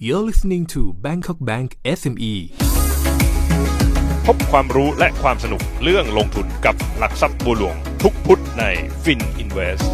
You're listening to Bangkok Bank SME พบความรู้และความสนุกเรื่องลงทุนกับหลักทรัพย์บัวหลวงทุกพุธใน FinInvest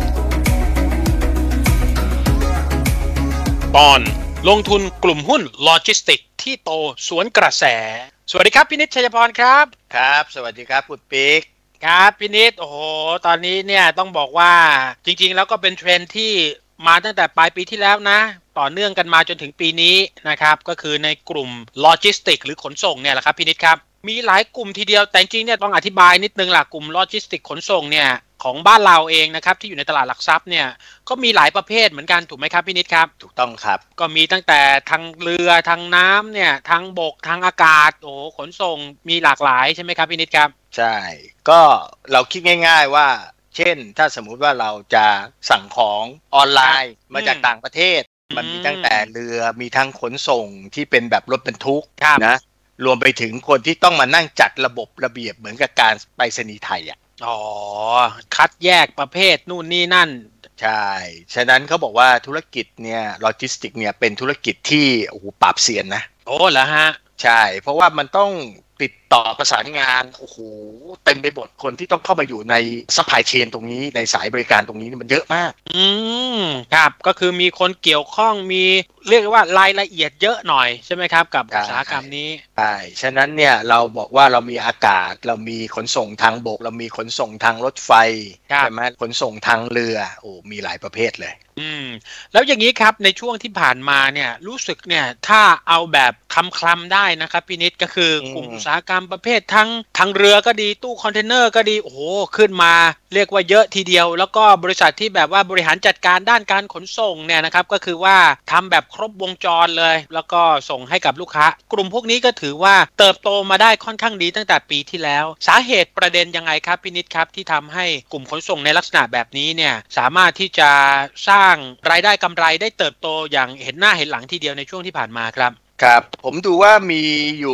ตอนลงทุนกลุ่มหุ้นโลจิสติกที่โตสวนกระแสสวัสดีครับพินิจ ชัยพรครับครับสวัสดีครับคุณปิ๊กครับพินิจโอ้โหตอนนี้เนี่ยต้องบอกว่าจริงๆแล้วก็เป็นเทรนด์ที่มาตั้งแต่ปลายปีที่แล้วนะต่อเนื่องกันมาจนถึงปีนี้นะครับก็คือในกลุ่มโลจิสติกหรือขนส่งเนี่ยแหละครับพินิจครับมีหลายกลุ่มทีเดียวแต่จริงๆเนี่ยต้องอธิบายนิดนึงล่ะกลุ่มโลจิสติกขนส่งเนี่ยของบ้านเราเองนะครับที่อยู่ในตลาดหลักทรัพย์เนี่ยก็มีหลายประเภทเหมือนกันถูกไหมครับพินิจครับถูกต้องครับก็มีตั้งแต่ทางเรือทางน้ำเนี่ยทางบกทางอากาศโอ้ขนส่งมีหลากหลายใช่ไหมครับพินิจครับใช่ก็เราคิดง่ายๆว่าเช่นถ้าสมมุติว่าเราจะสั่งของออนไลน์มาจากต่างประเทศมันมีตั้งแต่เรือมีทั้งขนส่งที่เป็นแบบรถบรรทุกนะรวมไปถึงคนที่ต้องมานั่งจัดระบบระเบียบเหมือนกับการไปรษณีย์ไทยอ่ะอ๋อคัดแยกประเภทนู่นนี่นั่นใช่ฉะนั้นเขาบอกว่าธุรกิจเนี่ยโลจิสติกเนี่ยเป็นธุรกิจที่โอ้โหปราบเซียนนะโอ้เหรอฮะใช่เพราะว่ามันต้องติดต่อประสานงานโอ้โหเต็มไปหมดคนที่ต้องเข้ามาอยู่ในซัพพลายเชนตรงนี้ในสายบริการตรงนี้มันเยอะมากครับก็คือมีคนเกี่ยวข้องมีเรียกว่ารายละเอียดเยอะหน่อยใช่ไหมครับกับอุตสาหกรรมนี้ใช่ฉะนั้นเนี่ยเราบอกว่าเรามีอากาศเรามีขนส่งทางบกเรามีขนส่งทางรถไฟใช่ไหมขนส่งทางเรือโอ้มีหลายประเภทเลยแล้วอย่างนี้ครับในช่วงที่ผ่านมาเนี่ยรู้สึกเนี่ยถ้าเอาแบบคลำได้นะครับพี่นิดก็คือกลุ่มอุตสาหกรรมประเภททั้งทางเรือก็ดีตู้คอนเทนเนอร์ก็ดีโอ้โหขึ้นมาเรียกว่าเยอะทีเดียวแล้วก็บริษัทที่แบบว่าบริหารจัดการด้านการขนส่งเนี่ยนะครับก็คือว่าทำแบบครบวงจรเลยแล้วก็ส่งให้กับลูกค้ากลุ่มพวกนี้ก็ถือว่าเติบโตมาได้ค่อนข้างดีตั้งแต่ปีที่แล้วสาเหตุประเด็นยังไงครับพี่นิดครับที่ทำให้กลุ่มขนส่งในลักษณะแบบนี้เนี่ยสามารถที่จะสร้างรายได้กำไรได้เติบโตอย่างเห็นหน้าเห็นหลังทีเดียวในช่วงที่ผ่านมาครับครับผมดูว่ามีอยู่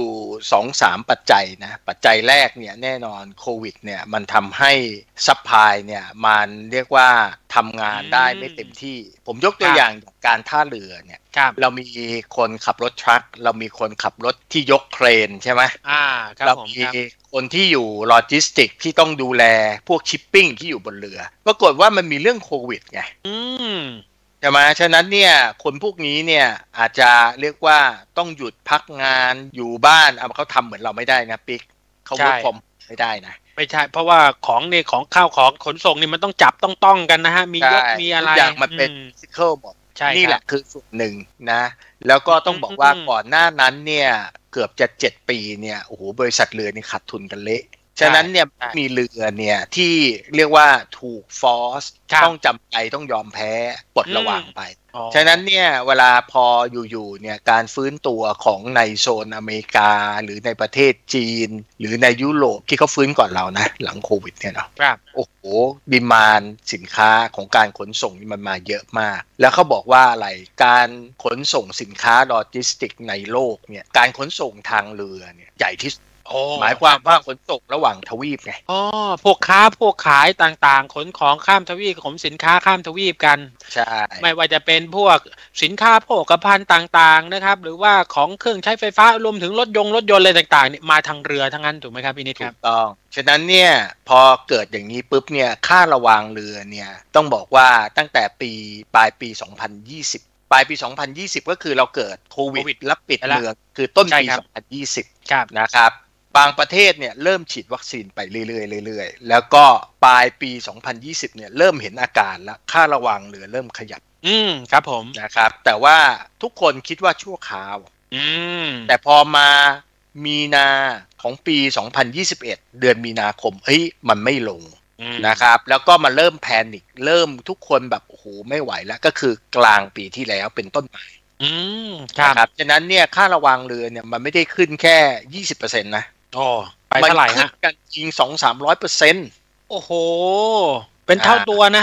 2-3 ปัจจัยนะปัจจัยแรกเนี่ยแน่นอนโควิดเนี่ยมันทำให้ซัพพลายเนี่ยมันเรียกว่าทำงานได้ไม่เต็มที่ผมยกตัวอย่างการท่าเรือเนี่ยเรามีคนขับรถทรัคเรามีคนขับรถที่ยกเครนใช่ไหมเรามีคนที่อยู่โลจิสติกที่ต้องดูแลพวกชิปปิ้งที่อยู่บนเรือปรากฏว่ามันมีเรื่องโควิดไงใช่ไหมฉะนั้นเนี่ยคนพวกนี้เนี่ยอาจจะเรียกว่าต้องหยุดพักงานอยู่บ้านเขาทำเหมือนเราไม่ได้นะปิ๊กเขาwork fromไม่ได้นะไม่ใช่เพราะว่าของนี่ของข้าวของขนส่งนี่มันต้องจับต้องกันนะฮะมียกมีอะไรทุกอย่างมันเป็นฟิสิคอลหมดนี่แหละคือส่วนหนึ่งนะแล้วก็ต้องบอกว่าก่อนหน้านั้นเนี่ยเกือบจะ7 ปีเนี่ยโอ้โหบริษัทเรือนี่ขาดทุนกันเละฉะนั้นเนี่ยมีเรือเนี่ยที่เรียกว่าถูกฟอร์สต้องจำใจต้องยอมแพ้ปลดระวางไปฉะนั้นเนี่ยเวลาพออยู่ๆเนี่ยการฟื้นตัวของในโซนอเมริกาหรือในประเทศจีนหรือในยุโรปที่เขาฟื้นก่อนเรานะหลังโควิดเนี่ยเนาะโอ้โหดีมานด์สินค้าของการขนส่งนี่มันมาเยอะมากแล้วเขาบอกว่าอะไรการขนส่งสินค้าโลจิสติกในโลกเนี่ยการขนส่งทางเรือเนี่ยใหญ่ที่หมายความว่าขนส่งระหว่างทวีปไงพวกค้าพวกขายต่างๆขนของข้ามทวีปขนสินค้าข้ามทวีปกันใช่ไม่ว่าจะเป็นพวกสินค้าโภคภัณฑ์ต่างๆนะครับหรือว่าของเครื่องใช้ไฟฟ้ารวมถึงรถยนต์อะไรต่างๆเนี่ยมาทางเรือทั้งนั้นถูกไหมครับพี่นิดครับถูกต้องฉะนั้นเนี่ยพอเกิดอย่างนี้ปุ๊บเนี่ยค่าระวางเรือเนี่ยต้องบอกว่าตั้งแต่ปลายปี 2020ปลายปี 2020ก็คือเราเกิดโควิดและปิดเมืองคือต้นปี 2020นะครับบางประเทศเนี่ยเริ่มฉีดวัคซีนไปเรื่อยๆแล้วก็ปลายปี 2020เนี่ยเริ่มเห็นอาการแล้วค่าระวังเรือเริ่มขยับครับผมนะครับแต่ว่าทุกคนคิดว่าชั่วคราวแต่พอมามีนาของปี 2021 เดือนมีนาคมมันไม่ลงนะครับแล้วก็มาเริ่มแพนิคเริ่มทุกคนแบบโอ้โหไม่ไหวแล้วก็คือกลางปีที่แล้วเป็นต้นมาครับฉะนั้นเนี่ยค่าระวังเรือเนี่ยมันไม่ได้ขึ้นแค่ 20% นะไปเท่าไหร่ฮะมันขึ้นกันจริง 2-300% โอ้โหเป็นเท่าตัวนะฮะ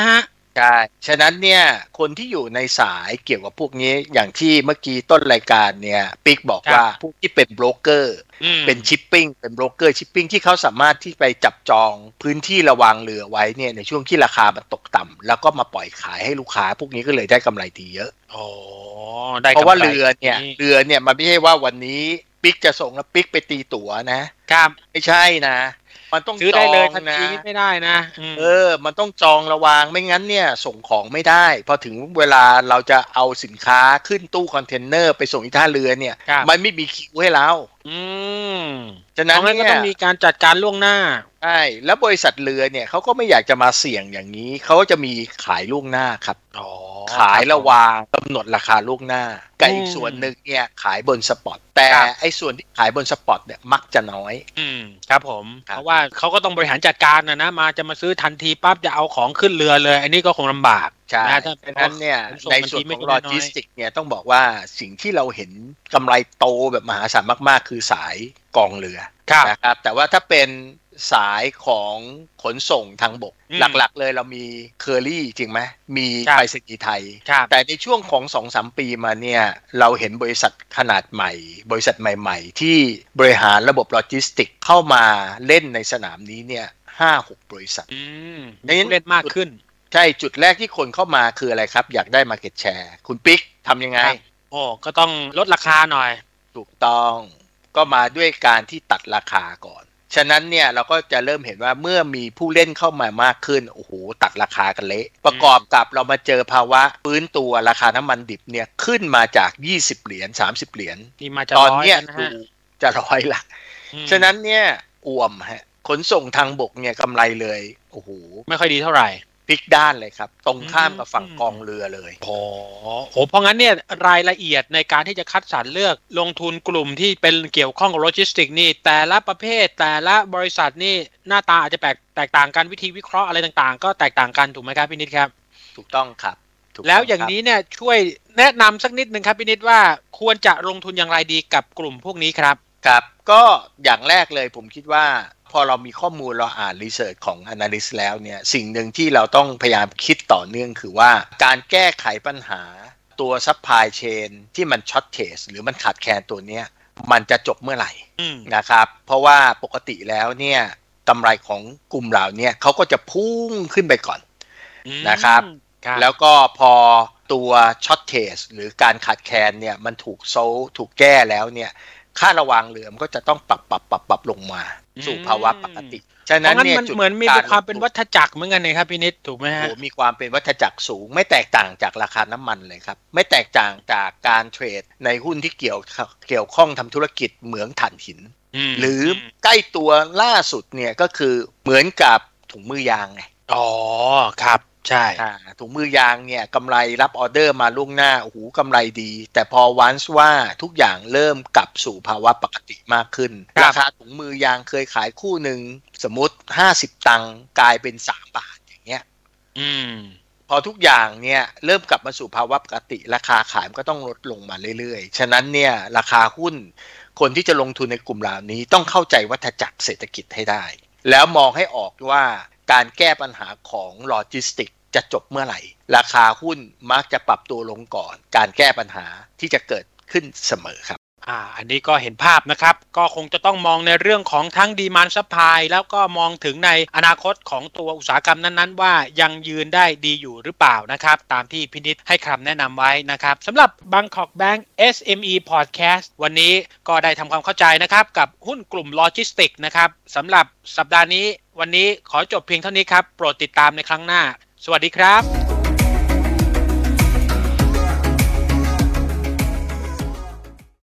ใช่ฉะนั้นเนี่ยคนที่อยู่ในสายเกี่ยวกับพวกนี้อย่างที่เมื่อกี้ต้นรายการเนี่ยปิ๊กบอกว่าพวกที่เป็นโบรกเกอร์เป็นชิปปิ้งเป็นโบรกเกอร์ชิปปิ้งที่เขาสามารถที่ไปจับจองพื้นที่ระวางเรือไว้เนี่ยในช่วงที่ราคามันตกต่ำแล้วก็มาปล่อยขายให้ลูกค้าพวกนี้ก็เลยได้กำไรดีเยอะเพราะว่าเรือเนี่ยมันไม่ใช่ว่าวันนี้ปิ๊กจะส่งแล้วปิ๊กไปตีตั๋วนะครับไม่ใช่นะมันต้องซื้อได้เลยทันทีไม่ได้นะมันต้องจองระวางไม่งั้นเนี่ยส่งของไม่ได้พอถึงเวลาเราจะเอาสินค้าขึ้นตู้คอนเทนเนอร์ไปส่งที่ท่าเรือเนี่ยมันไม่มีคิวให้เราฉะนั้นเนี่ยก็ต้องมีการจัดการล่วงหน้าใช่แล้วบริษัทเรือเนี่ยเขาก็ไม่อยากจะมาเสี่ยงอย่างนี้เขาก็จะมีขายล่วงหน้าครับขายระวางกำหนดราคาล่วงหน้ากับอีกส่วนหนึ่งเนี่ยขายบนสปอตแต่ไอ้ส่วนที่ขายบนสปอตเนี่ยมักจะน้อยครับผมเพราะว่าเขาก็ต้องบริหารจัดการนะจะมาซื้อทันทีปั๊บจะเอาของขึ้นเรือเลยอันนี้ก็คงลำบากใช่เพราะนั้นเนี่ยในส่วนของโลจิสติกเนี่ยต้องบอกว่าสิ่งที่เราเห็นกำไรโตแบบมหาศาลมากๆคือสายกองเรือนะครับแต่ว่าถ้าเป็นสายของขนส่งทางบกหลักๆเลยเรามีเคอรี่จริงไหมมีไปรษณีย์ไทยแต่ในช่วงของ 2-3 ปีมาเนี่ยเราเห็นบริษัทขนาดใหม่บริษัทใหม่ๆที่บริหารระบบโลจิสติกเข้ามาเล่นในสนามนี้เนี่ย 5-6 บริษัทเล่นมากขึ้นใช่จุดแรกที่คนเข้ามาคืออะไรครับอยากได้ market share คุณปิ๊กทำยังไงก็ต้องลดราคาหน่อยถูกต้องก็มาด้วยการที่ตัดราคาก่อนฉะนั้นเนี่ยเราก็จะเริ่มเห็นว่าเมื่อมีผู้เล่นเข้ามามากขึ้นโอ้โหตัดราคากันเละประกอบกับเรามาเจอภาวะฟื้นตัวราคาน้ำมันดิบเนี่ยขึ้นมาจาก20เหรียญ30เหรียญตอนนี้ดูจะ100ละฉะนั้นเนี่ยอ่วมขนส่งทางบกเนี่ยกำไรเลยโอ้โหไม่ค่อยดีเท่าไหร่พลิกด้านเลยครับตรงข้ามกับฝั่งกองเรือเลยเพราะงั้นเนี่ยรายละเอียดในการที่จะคัดสรรเลือกลงทุนกลุ่มที่เป็นเกี่ยวข้องกับโลจิสติกนี่แต่ละประเภทแต่ละบริษัทนี่หน้าตาอาจจะแตกต่างกันวิธีวิเคราะห์อะไรต่างๆก็แตกต่างกันถูกไหมครับพี่นิดครับถูกต้องครับแล้วอย่างนี้เนี่ยช่วยแนะนำสักนิดนึงครับพี่นิดว่าควรจะลงทุนอย่างไรดีกับกลุ่มพวกนี้ครับครับก็อย่างแรกเลยผมคิดว่าพอเรามีข้อมูลเราอ่านรีเสิร์ชของ Analyst แล้วเนี่ยสิ่งหนึ่งที่เราต้องพยายามคิดต่อเนื่องคือว่าการแก้ไขปัญหาตัว supply chain ที่มัน shortage หรือมันขาดแคลนตัวเนี้ยมันจะจบเมื่อไหร่นะครับเพราะว่าปกติแล้วเนี่ยกำไรของกลุ่มเหล่านี้เขาก็จะพุ่งขึ้นไปก่อนนะครับแล้วก็พอตัว shortage หรือการขาดแคลนเนี่ยมันถูกแก้แล้วเนี่ยค่าระวางเรือมันก็จะต้องปรับลงมาสู่ภาวะปกติฉะนั้นเนี่ยมันเหมือนมีความเป็นวัฏจักรเหมือนกันเลยครับพี่นิดถูกไหมฮะมีความเป็นวัฏจักรสูงไม่แตกต่างจากราคาน้ำมันเลยครับไม่แตกต่างจากการเทรดในหุ้นที่เกี่ยวข้องทำธุรกิจเหมืองถ่านหินหรือใกล้ตัวล่าสุดเนี่ยก็คือเหมือนกับถุงมือยางไงครับใช่ถุงมือยางเนี่ยกำไรรับออเดอร์มาล่วงหน้าโอ้โหกำไรดีแต่พอวันส์ว่าทุกอย่างเริ่มกลับสู่ภาวะปกติมากขึ้นราคาถุงมือยางเคยขายคู่หนึ่งสมมติ50ตังค์กลายเป็น3 บาทอย่างเงี้ยพอทุกอย่างเนี่ยเริ่มกลับมาสู่ภาวะปกติราคาขายมันก็ต้องลดลงมาเรื่อยๆฉะนั้นเนี่ยราคาหุ้นคนที่จะลงทุนในกลุ่มเหล่านี้ต้องเข้าใจวัฏจักรเศรษฐกิจให้ได้แล้วมองให้ออกว่าการแก้ปัญหาของโลจิสติกจะจบเมื่อไหร่ราคาหุ้นมักจะปรับตัวลงก่อนการแก้ปัญหาที่จะเกิดขึ้นเสมอครับอันนี้ก็เห็นภาพนะครับก็คงจะต้องมองในเรื่องของทั้งดีมานด์ซัพพลายแล้วก็มองถึงในอนาคตของตัวอุตสาหกรรมนั้นๆว่ายังยืนได้ดีอยู่หรือเปล่านะครับตามที่พินิจให้คำแนะนำไว้นะครับสำหรับ Bangkok Bank SME Podcast วันนี้ก็ได้ทำความเข้าใจนะครับกับหุ้นกลุ่มโลจิสติกนะครับสำหรับสัปดาห์นี้วันนี้ขอจบเพียงเท่านี้ครับโปรดติดตามในครั้งหน้าสวัสดีครับ